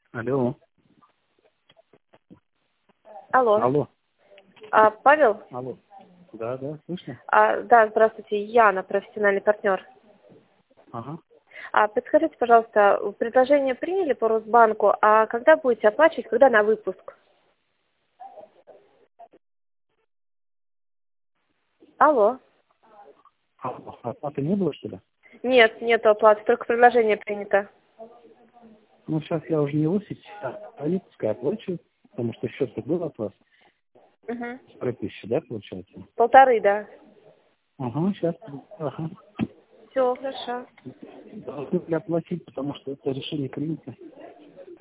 Алло. Алло. Алло. Павел? Алло. Да, слышно? Да, здравствуйте, Яна, профессиональный партнер. Ага. Подскажите, пожалуйста, предложение приняли по Росбанку, а когда будете оплачивать, когда на выпуск? Алло. Оплаты не было, что ли? Нет, нету оплаты, только предложение принято. Ну, сейчас я уже не 80, а пускай оплачу, потому что счет был от вас. Угу. 3000, да, получается? 1,5, да. Ага, сейчас. Ага. Все, хорошо. Должны ли оплатить, потому что это решение принято.